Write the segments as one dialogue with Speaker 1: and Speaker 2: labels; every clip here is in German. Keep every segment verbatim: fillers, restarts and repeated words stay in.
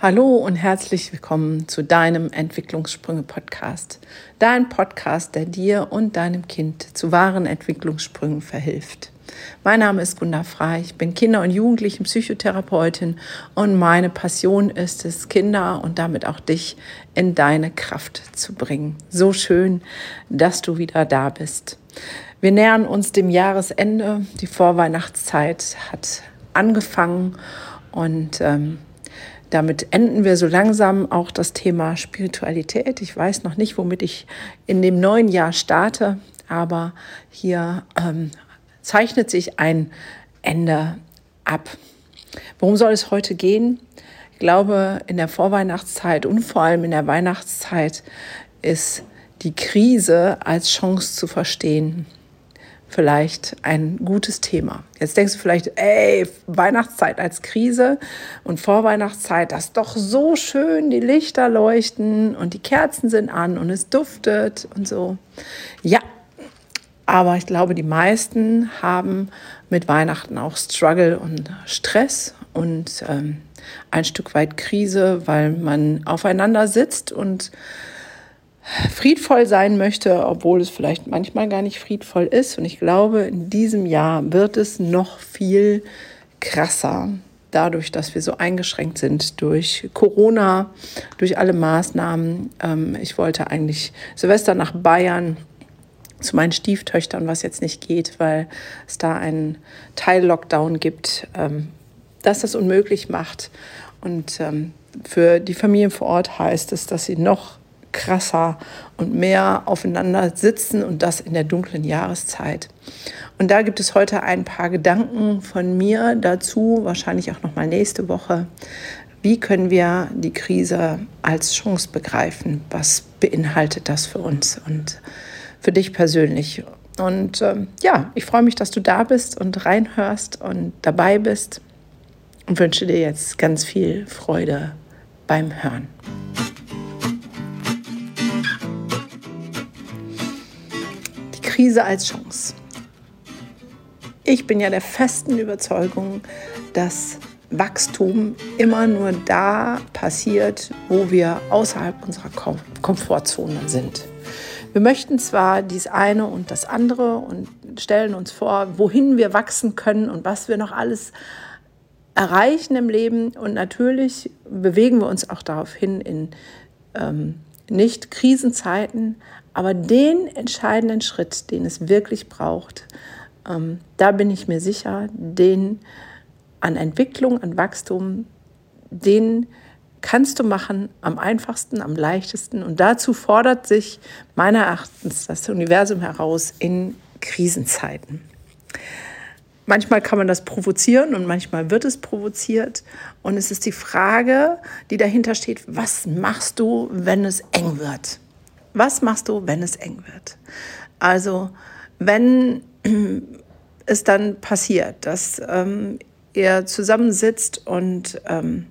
Speaker 1: Hallo und herzlich willkommen zu deinem Entwicklungssprünge-Podcast. Dein Podcast, der dir und deinem Kind zu wahren Entwicklungssprüngen verhilft. Mein Name ist Gunda Frey, ich bin Kinder- und Jugendlichen-Psychotherapeutin und meine Passion ist es, Kinder und damit auch dich in deine Kraft zu bringen. So schön, dass du wieder da bist. Wir nähern uns dem Jahresende, die Vorweihnachtszeit hat angefangen und ähm, damit enden wir so langsam auch das Thema Spiritualität. Ich weiß noch nicht, womit ich in dem neuen Jahr starte, aber hier ähm, zeichnet sich ein Ende ab. Worum soll es heute gehen? Ich glaube, in der Vorweihnachtszeit und vor allem in der Weihnachtszeit ist die Krise als Chance zu verstehen vielleicht ein gutes Thema. Jetzt denkst du vielleicht, ey, Weihnachtszeit als Krise und Vorweihnachtszeit, das ist doch so schön, die Lichter leuchten und die Kerzen sind an und es duftet und so. Ja, aber ich glaube, die meisten haben mit Weihnachten auch Struggle und Stress und ähm, ein Stück weit Krise, weil man aufeinander sitzt und friedvoll sein möchte, obwohl es vielleicht manchmal gar nicht friedvoll ist. Und ich glaube, in diesem Jahr wird es noch viel krasser, dadurch, dass wir so eingeschränkt sind durch Corona, durch alle Maßnahmen. Ähm, ich wollte eigentlich Silvester nach Bayern zu meinen Stieftöchtern, was jetzt nicht geht, weil es da einen Teil-Lockdown gibt, ähm, das das unmöglich macht. Und ähm, für die Familien vor Ort heißt es, dass sie noch krasser und mehr aufeinander sitzen und das in der dunklen Jahreszeit. Und da gibt es heute ein paar Gedanken von mir dazu, wahrscheinlich auch noch mal nächste Woche. Wie können wir die Krise als Chance begreifen? Was beinhaltet das für uns und für dich persönlich? Und ähm, ja, ich freue mich, dass du da bist und reinhörst und dabei bist und wünsche dir jetzt ganz viel Freude beim Hören. Krise als Chance. Ich bin ja der festen Überzeugung, dass Wachstum immer nur da passiert, wo wir außerhalb unserer Kom- Komfortzone sind. Wir möchten zwar dies eine und das andere und stellen uns vor, wohin wir wachsen können und was wir noch alles erreichen im Leben. Und natürlich bewegen wir uns auch darauf hin in ähm, nicht Krisenzeiten, aber den entscheidenden Schritt, den es wirklich braucht, ähm, da bin ich mir sicher, den an Entwicklung, an Wachstum, den kannst du machen am einfachsten, am leichtesten. Und dazu fordert sich meiner Erachtens das Universum heraus in Krisenzeiten. Manchmal kann man das provozieren und manchmal wird es provoziert. Und es ist die Frage, die dahinter steht, was machst du, wenn es eng wird? Was machst du, wenn es eng wird? Also, wenn es dann passiert, dass ähm, ihr zusammensitzt und ähm,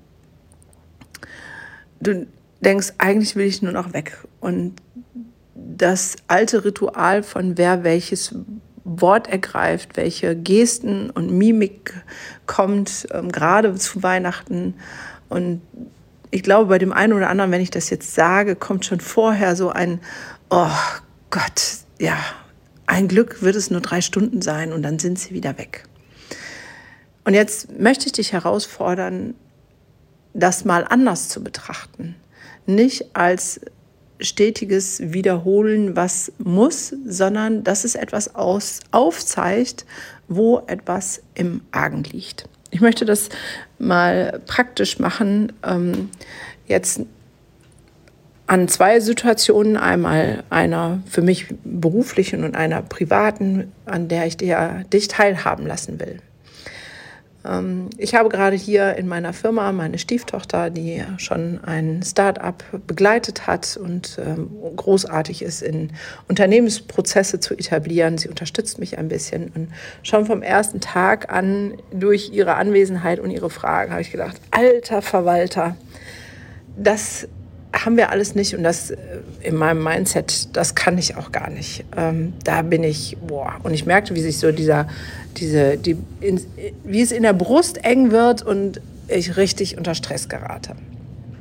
Speaker 1: du denkst, eigentlich will ich nur noch weg. Und das alte Ritual von wer welches Wort ergreift, welche Gesten und Mimik kommt, ähm, gerade zu Weihnachten. Und ich glaube, bei dem einen oder anderen, wenn ich das jetzt sage, kommt schon vorher so ein, oh Gott, ja, ein Glück wird es nur drei Stunden sein und dann sind sie wieder weg. Und jetzt möchte ich dich herausfordern, das mal anders zu betrachten. Nicht als stetiges Wiederholen, was muss, sondern dass es etwas aus, aufzeigt, wo etwas im Argen liegt. Ich möchte das mal praktisch machen, ähm, jetzt an zwei Situationen, einmal einer für mich beruflichen und einer privaten, an der ich dir, dich teilhaben lassen will. Ähm, ich habe gerade hier in meiner Firma meine Stieftochter, die schon ein Start-up begleitet hat und ähm, großartig ist, in Unternehmensprozesse zu etablieren. Sie unterstützt mich ein bisschen und schon vom ersten Tag an durch ihre Anwesenheit und ihre Fragen habe ich gedacht, alter Verwalter, das haben wir alles nicht und das in meinem Mindset, das kann ich auch gar nicht. Ähm, da bin ich, boah, und ich merkte, wie sich so dieser, diese, die, in, wie es in der Brust eng wird und ich richtig unter Stress gerate.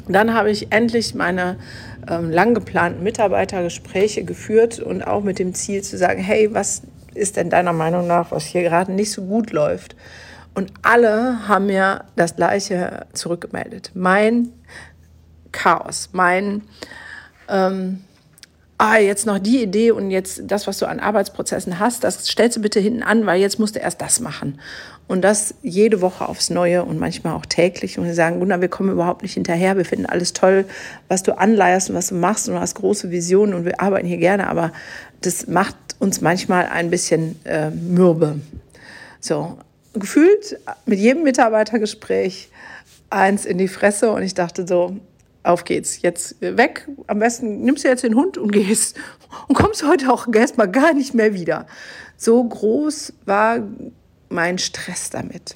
Speaker 1: Dann habe ich endlich meine ähm, lang geplanten Mitarbeitergespräche geführt und auch mit dem Ziel zu sagen, hey, was ist denn deiner Meinung nach, was hier gerade nicht so gut läuft? Und alle haben mir das Gleiche zurückgemeldet. Mein Chaos, mein ähm, ah, jetzt noch die Idee und jetzt das, was du an Arbeitsprozessen hast, das stellst du bitte hinten an, weil jetzt musst du erst das machen. Und das jede Woche aufs Neue und manchmal auch täglich. Und wir sagen, Gunnar, wir kommen überhaupt nicht hinterher. Wir finden alles toll, was du anleierst und was du machst. Und du hast große Visionen und wir arbeiten hier gerne. Aber das macht uns manchmal ein bisschen äh, mürbe. So, gefühlt mit jedem Mitarbeitergespräch eins in die Fresse. Und ich dachte so, auf geht's, jetzt weg. Am besten nimmst du jetzt den Hund und gehst. Und kommst heute auch erstmal gar nicht mehr wieder. So groß war mein Stress damit.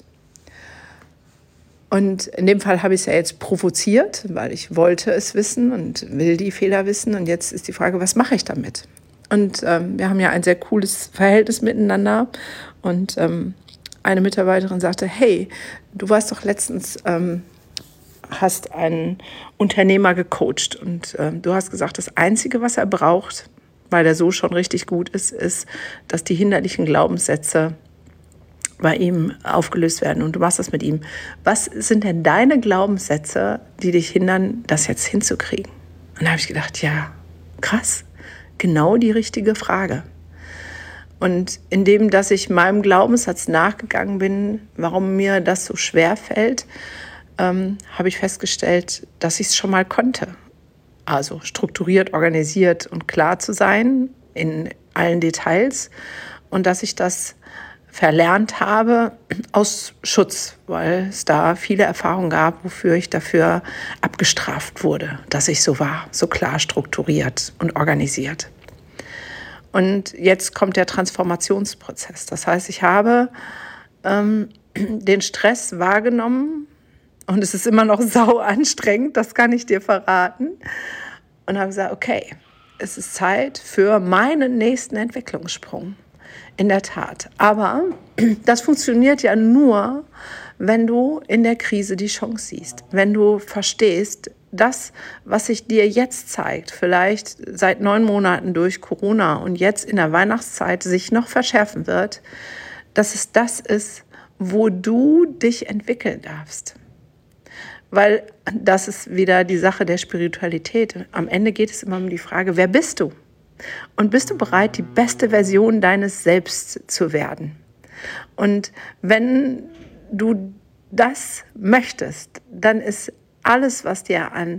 Speaker 1: Und in dem Fall habe ich es ja jetzt provoziert, weil ich wollte es wissen und will die Fehler wissen. Und jetzt ist die Frage, was mache ich damit? Und ähm, wir haben ja ein sehr cooles Verhältnis miteinander. Und ähm, eine Mitarbeiterin sagte, hey, du warst doch letztens, ähm, hast einen Unternehmer gecoacht. Und ähm, du hast gesagt, das Einzige, was er braucht, weil er so schon richtig gut ist, ist, dass die hinderlichen Glaubenssätze bei ihm aufgelöst werden und du machst das mit ihm. Was sind denn deine Glaubenssätze, die dich hindern, das jetzt hinzukriegen? Und da habe ich gedacht, ja, krass, genau die richtige Frage. Und indem, dass ich meinem Glaubenssatz nachgegangen bin, warum mir das so schwer fällt, ähm, habe ich festgestellt, dass ich es schon mal konnte. Also strukturiert, organisiert und klar zu sein in allen Details und dass ich das verlernt habe aus Schutz, weil es da viele Erfahrungen gab, wofür ich dafür abgestraft wurde, dass ich so war, so klar strukturiert und organisiert. Und jetzt kommt der Transformationsprozess. Das heißt, ich habe ähm, den Stress wahrgenommen und es ist immer noch sau anstrengend, das kann ich dir verraten. Und habe gesagt, okay, es ist Zeit für meinen nächsten Entwicklungssprung. In der Tat. Aber das funktioniert ja nur, wenn du in der Krise die Chance siehst. Wenn du verstehst, das, was sich dir jetzt zeigt, vielleicht seit neun Monaten durch Corona und jetzt in der Weihnachtszeit sich noch verschärfen wird, dass es das ist, wo du dich entwickeln darfst. Weil das ist wieder die Sache der Spiritualität. Am Ende geht es immer um die Frage, wer bist du? Und bist du bereit, die beste Version deines Selbst zu werden? Und wenn du das möchtest, dann ist alles, was dir an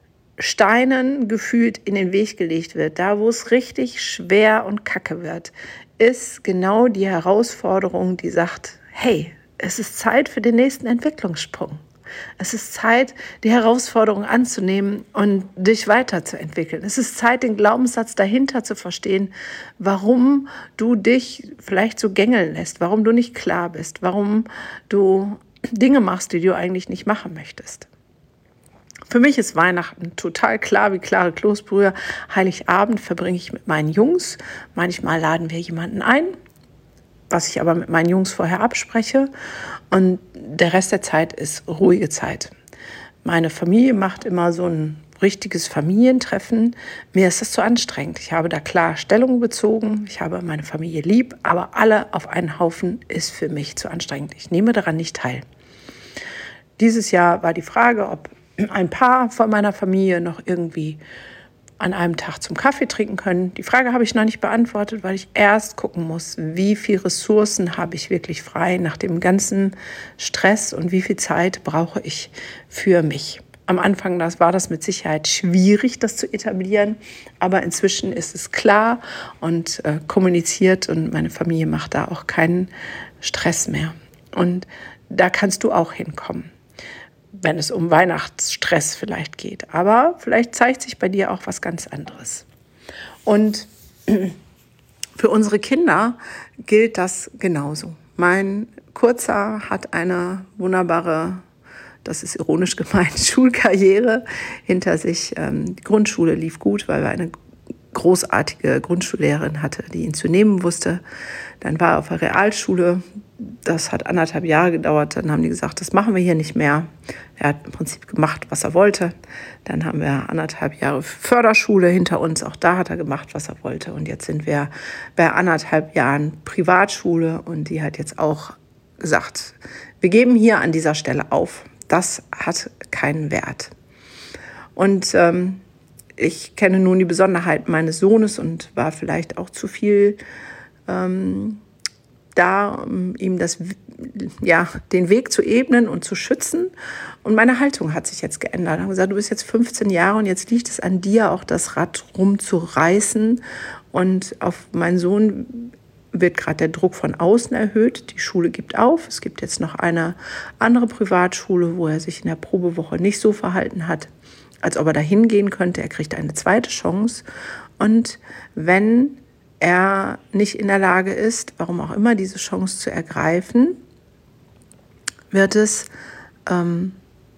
Speaker 1: Steinen gefühlt in den Weg gelegt wird, da wo es richtig schwer und kacke wird, ist genau die Herausforderung, die sagt, hey, es ist Zeit für den nächsten Entwicklungssprung. Es ist Zeit, die Herausforderung anzunehmen und dich weiterzuentwickeln. Es ist Zeit, den Glaubenssatz dahinter zu verstehen, warum du dich vielleicht so gängeln lässt, warum du nicht klar bist, warum du Dinge machst, die du eigentlich nicht machen möchtest. Für mich ist Weihnachten total klar wie klare Kloßbrühe. Heiligabend verbringe ich mit meinen Jungs. Manchmal laden wir jemanden ein, was ich aber mit meinen Jungs vorher abspreche. Und der Rest der Zeit ist ruhige Zeit. Meine Familie macht immer so ein richtiges Familientreffen. Mir ist das zu anstrengend. Ich habe da klar Stellung bezogen. Ich habe meine Familie lieb, aber alle auf einen Haufen ist für mich zu anstrengend. Ich nehme daran nicht teil. Dieses Jahr war die Frage, ob ein Paar von meiner Familie noch irgendwie an einem Tag zum Kaffee trinken können. Die Frage habe ich noch nicht beantwortet, weil ich erst gucken muss, wie viele Ressourcen habe ich wirklich frei nach dem ganzen Stress und wie viel Zeit brauche ich für mich. Am Anfang das war das mit Sicherheit schwierig, das zu etablieren, aber inzwischen ist es klar und äh, kommuniziert und meine Familie macht da auch keinen Stress mehr. Und da kannst du auch hinkommen, wenn es um Weihnachtsstress vielleicht geht. Aber vielleicht zeigt sich bei dir auch was ganz anderes. Und für unsere Kinder gilt das genauso. Mein Kurzer hat eine wunderbare, das ist ironisch gemeint, Schulkarriere hinter sich. Die Grundschule lief gut, weil wir eine großartige Grundschullehrerin hatte, die ihn zu nehmen wusste. Dann war er auf der Realschule. Das hat anderthalb Jahre gedauert. Dann haben die gesagt, das machen wir hier nicht mehr. Er hat im Prinzip gemacht, was er wollte. Dann haben wir anderthalb Jahre Förderschule hinter uns. Auch da hat er gemacht, was er wollte. Und jetzt sind wir bei anderthalb Jahren Privatschule. Und die hat jetzt auch gesagt, wir geben hier an dieser Stelle auf. Das hat keinen Wert. Und ähm, ich kenne nun die Besonderheiten meines Sohnes und war vielleicht auch zu viel ähm, da, um ihm das, ja, den Weg zu ebnen und zu schützen. Und meine Haltung hat sich jetzt geändert. Ich habe gesagt, du bist jetzt fünfzehn Jahre und jetzt liegt es an dir, auch das Rad rumzureißen. Und auf meinen Sohn wird gerade der Druck von außen erhöht. Die Schule gibt auf. Es gibt jetzt noch eine andere Privatschule, wo er sich in der Probewoche nicht so verhalten hat, als ob er da hingehen könnte. Er kriegt eine zweite Chance. Und wenn er nicht in der Lage ist, warum auch immer, diese Chance zu ergreifen, wird es ähm,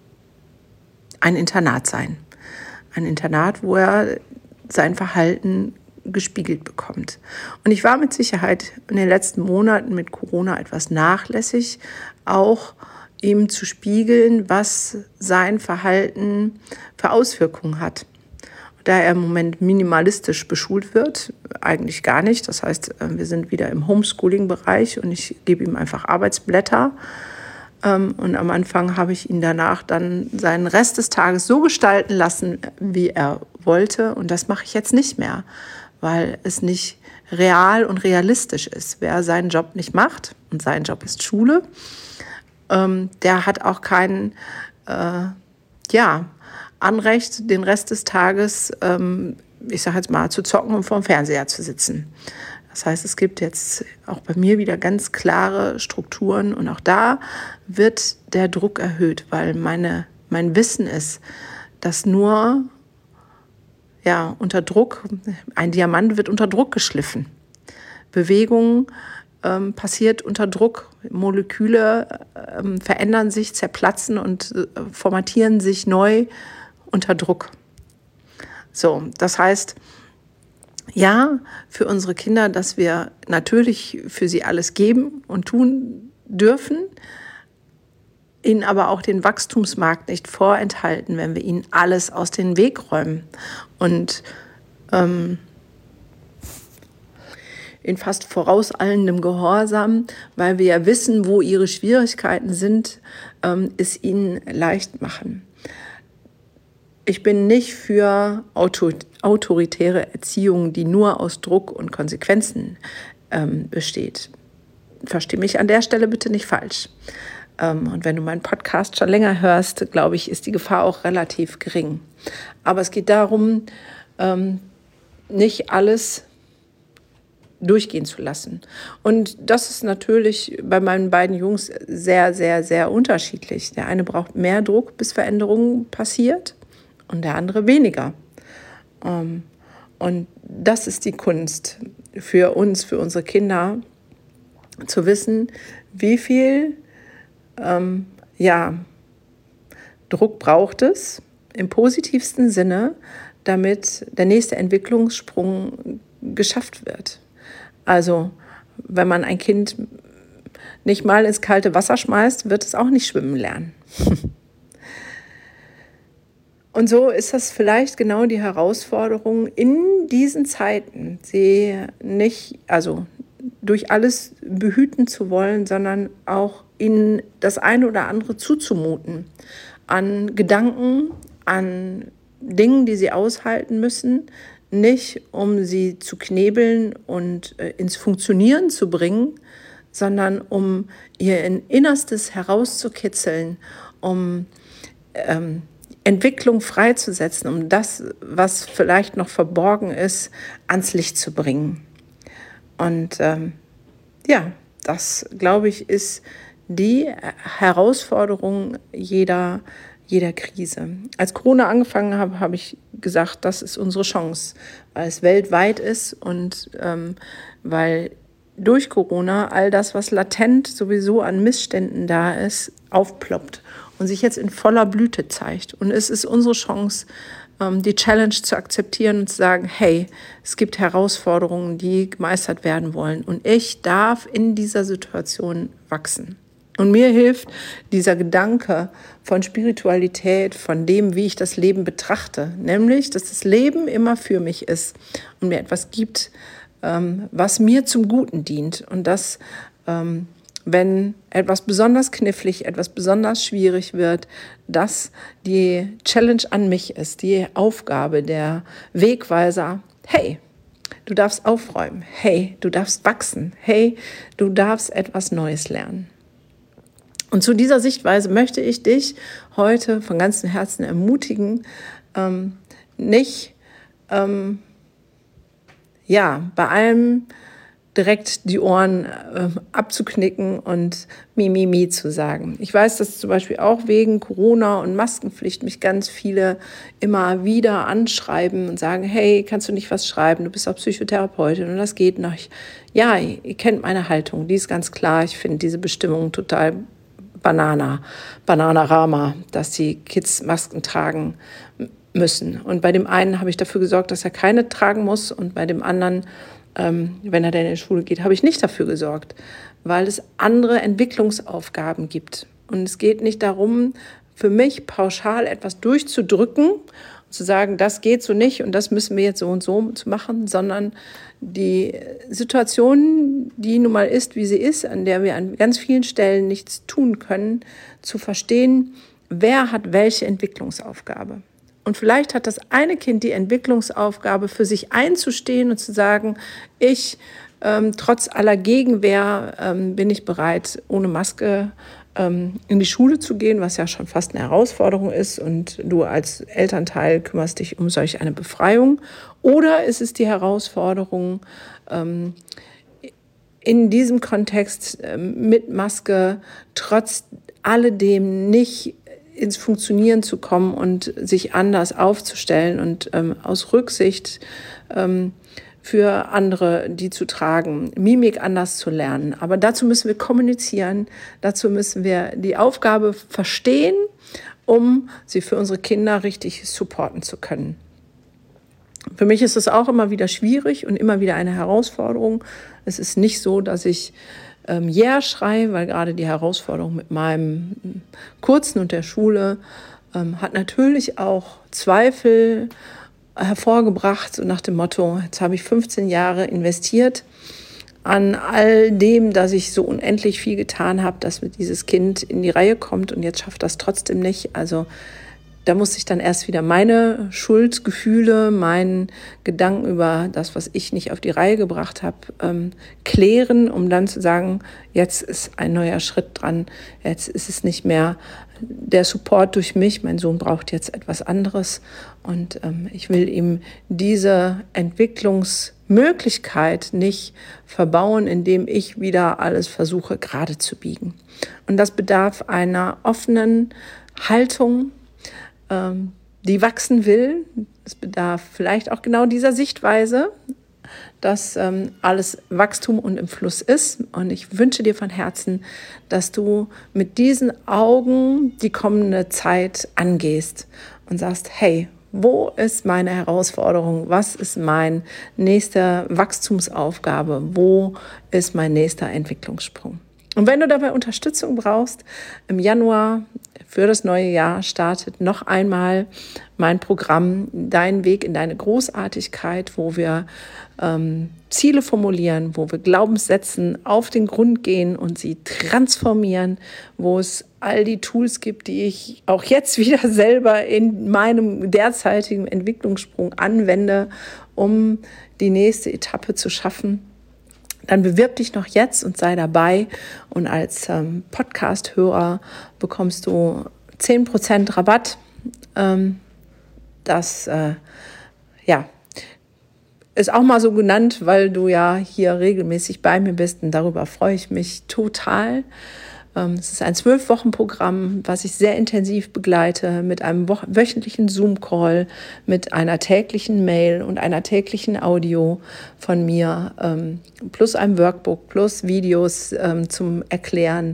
Speaker 1: ein Internat sein. Ein Internat, wo er sein Verhalten gespiegelt bekommt. Und ich war mit Sicherheit in den letzten Monaten mit Corona etwas nachlässig, auch ihm zu spiegeln, was sein Verhalten für Auswirkungen hat. Da er im Moment minimalistisch beschult wird, eigentlich gar nicht. Das heißt, wir sind wieder im Homeschooling-Bereich und ich gebe ihm einfach Arbeitsblätter. Und am Anfang habe ich ihn danach dann seinen Rest des Tages so gestalten lassen, wie er wollte. Und das mache ich jetzt nicht mehr, weil es nicht real und realistisch ist. Wer seinen Job nicht macht, und sein Job ist Schule, ähm, der hat auch kein äh, ja, Anrecht, den Rest des Tages, ähm, ich sage jetzt mal, zu zocken und vorm Fernseher zu sitzen. Das heißt, es gibt jetzt auch bei mir wieder ganz klare Strukturen und auch da wird der Druck erhöht, weil meine, mein Wissen ist, dass nur ja, unter Druck, ein Diamant wird unter Druck geschliffen. Bewegung ähm, passiert unter Druck. Moleküle ähm, verändern sich, zerplatzen und äh, formatieren sich neu unter Druck. So, das heißt, ja, für unsere Kinder, dass wir natürlich für sie alles geben und tun dürfen, ihnen aber auch den Wachstumsmarkt nicht vorenthalten, wenn wir ihnen alles aus dem Weg räumen. Und ähm, in fast vorauseilendem Gehorsam, weil wir ja wissen, wo ihre Schwierigkeiten sind, ähm, es ihnen leicht machen. Ich bin nicht für Auto, autoritäre Erziehung, die nur aus Druck und Konsequenzen ähm, besteht. Versteh mich an der Stelle bitte nicht falsch. Ähm, und wenn du meinen Podcast schon länger hörst, glaube ich, ist die Gefahr auch relativ gering. Aber es geht darum, ähm, nicht alles durchgehen zu lassen. Und das ist natürlich bei meinen beiden Jungs sehr, sehr, sehr unterschiedlich. Der eine braucht mehr Druck, bis Veränderung passiert, und der andere weniger. Ähm, und das ist die Kunst für uns, für unsere Kinder, zu wissen, wie viel ähm, ja, Druck braucht es im positivsten Sinne, damit der nächste Entwicklungssprung geschafft wird. Also, wenn man ein Kind nicht mal ins kalte Wasser schmeißt, wird es auch nicht schwimmen lernen. Und so ist das vielleicht genau die Herausforderung in diesen Zeiten, sie nicht, also durch alles behüten zu wollen, sondern auch ihnen das eine oder andere zuzumuten. An Gedanken, an Dingen, die sie aushalten müssen, nicht um sie zu knebeln und äh, ins Funktionieren zu bringen, sondern um ihr Innerstes herauszukitzeln, um ähm, Entwicklung freizusetzen, um das, was vielleicht noch verborgen ist, ans Licht zu bringen. Und ähm, ja, das, glaube ich, ist die Herausforderung jeder, jeder Krise. Als Corona angefangen habe, habe ich gesagt, das ist unsere Chance, weil es weltweit ist und ähm, weil durch Corona all das, was latent sowieso an Missständen da ist, aufploppt und sich jetzt in voller Blüte zeigt. Und es ist unsere Chance, die Challenge zu akzeptieren und zu sagen, hey, es gibt Herausforderungen, die gemeistert werden wollen und ich darf in dieser Situation wachsen. Und mir hilft dieser Gedanke von Spiritualität, von dem, wie ich das Leben betrachte, nämlich, dass das Leben immer für mich ist und mir etwas gibt, was mir zum Guten dient und dass, wenn etwas besonders knifflig, etwas besonders schwierig wird, dass die Challenge an mich ist, die Aufgabe, der Wegweiser, hey, du darfst aufräumen, hey, du darfst wachsen, hey, du darfst etwas Neues lernen. Und zu dieser Sichtweise möchte ich dich heute von ganzem Herzen ermutigen, ähm, nicht ähm, ja, bei allem direkt die Ohren äh, abzuknicken und mi, mi, mi zu sagen. Ich weiß, dass zum Beispiel auch wegen Corona und Maskenpflicht mich ganz viele immer wieder anschreiben und sagen, hey, kannst du nicht was schreiben? Du bist auch Psychotherapeutin und das geht noch. Ja, ihr kennt meine Haltung, die ist ganz klar. Ich finde diese Bestimmung total Banana, Bananarama, dass die Kids Masken tragen müssen. Und bei dem einen habe ich dafür gesorgt, dass er keine tragen muss und bei dem anderen, ähm, wenn er dann in die Schule geht, habe ich nicht dafür gesorgt, weil es andere Entwicklungsaufgaben gibt. Und es geht nicht darum, für mich pauschal etwas durchzudrücken und zu sagen, das geht so nicht und das müssen wir jetzt so und so zu machen, sondern die Situation, die nun mal ist, wie sie ist, an der wir an ganz vielen Stellen nichts tun können, zu verstehen, wer hat welche Entwicklungsaufgabe. Und vielleicht hat das eine Kind die Entwicklungsaufgabe, für sich einzustehen und zu sagen, ich, ähm, trotz aller Gegenwehr, ähm, bin ich bereit, ohne Maske ähm, in die Schule zu gehen, was ja schon fast eine Herausforderung ist. Und du als Elternteil kümmerst dich um solch eine Befreiung. Oder ist es die Herausforderung, ähm, in diesem Kontext ähm, mit Maske trotz alledem nicht ins Funktionieren zu kommen und sich anders aufzustellen und ähm, aus Rücksicht ähm, für andere, die zu tragen, Mimik anders zu lernen. Aber dazu müssen wir kommunizieren, dazu müssen wir die Aufgabe verstehen, um sie für unsere Kinder richtig supporten zu können. Für mich ist es auch immer wieder schwierig und immer wieder eine Herausforderung. Es ist nicht so, dass ich ähm, yeah schreie, weil gerade die Herausforderung mit meinem Kurzen und der Schule ähm, hat natürlich auch Zweifel hervorgebracht, so nach dem Motto, jetzt habe ich fünfzehn Jahre investiert an all dem, dass ich so unendlich viel getan habe, dass dieses Kind in die Reihe kommt und jetzt schafft das trotzdem nicht. Also da muss ich dann erst wieder meine Schuldgefühle, meinen Gedanken über das, was ich nicht auf die Reihe gebracht habe, ähm, klären, um dann zu sagen, jetzt ist ein neuer Schritt dran, jetzt ist es nicht mehr der Support durch mich, mein Sohn braucht jetzt etwas anderes und ähm, ich will ihm diese Entwicklungsmöglichkeit nicht verbauen, indem ich wieder alles versuche gerade zu biegen. Und das bedarf einer offenen Haltung, die wachsen will. Es bedarf vielleicht auch genau dieser Sichtweise, dass ähm, alles Wachstum und im Fluss ist. Und ich wünsche dir von Herzen, dass du mit diesen Augen die kommende Zeit angehst und sagst, hey, wo ist meine Herausforderung? Was ist meine nächste Wachstumsaufgabe? Wo ist mein nächster Entwicklungssprung? Und wenn du dabei Unterstützung brauchst, im Januar für das neue Jahr startet noch einmal mein Programm Dein Weg in deine Großartigkeit, wo wir ähm, Ziele formulieren, wo wir Glaubenssätzen auf den Grund gehen und sie transformieren, wo es all die Tools gibt, die ich auch jetzt wieder selber in meinem derzeitigen Entwicklungssprung anwende, um die nächste Etappe zu schaffen. Dann bewirb dich noch jetzt und sei dabei. Und als ähm, Podcast-Hörer bekommst du zehn Prozent Rabatt. Ähm, das äh, ja, ist auch mal so genannt, weil du ja hier regelmäßig bei mir bist. Und darüber freue ich mich total. Es ist ein zwölf-Wochen-Programm, was ich sehr intensiv begleite mit einem wöchentlichen Zoom-Call, mit einer täglichen Mail und einer täglichen Audio von mir, plus einem Workbook, plus Videos zum Erklären,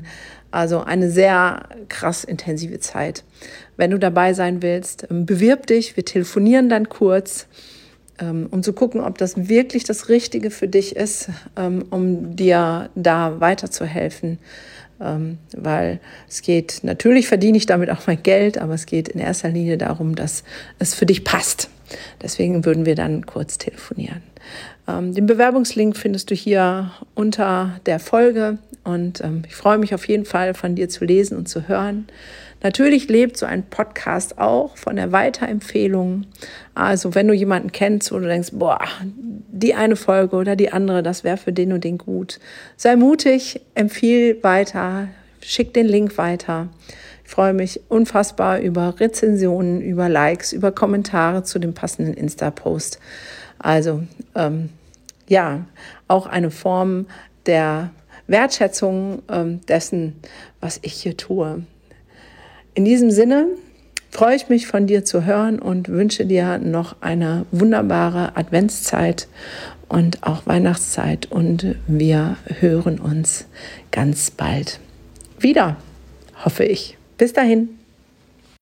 Speaker 1: Also eine sehr krass intensive Zeit. Wenn du dabei sein willst, bewirb dich. Wir telefonieren dann kurz, um zu gucken, ob das wirklich das Richtige für dich ist, um dir da weiterzuhelfen. Weil es geht, natürlich verdiene ich damit auch mein Geld, aber es geht in erster Linie darum, dass es für dich passt. Deswegen würden wir dann kurz telefonieren. Den Bewerbungslink findest du hier unter der Folge und ich freue mich auf jeden Fall, von dir zu lesen und zu hören. Natürlich lebt so ein Podcast auch von der Weiterempfehlung. Also wenn du jemanden kennst, wo du denkst, boah, die eine Folge oder die andere, das wäre für den und den gut. Sei mutig, empfiehl weiter, schick den Link weiter. Ich freue mich unfassbar über Rezensionen, über Likes, über Kommentare zu dem passenden Insta-Post. Also ähm, ja, auch eine Form der Wertschätzung ähm, dessen, was ich hier tue. In diesem Sinne freue ich mich, von dir zu hören und wünsche dir noch eine wunderbare Adventszeit und auch Weihnachtszeit. Und wir hören uns ganz bald wieder, hoffe ich. Bis dahin.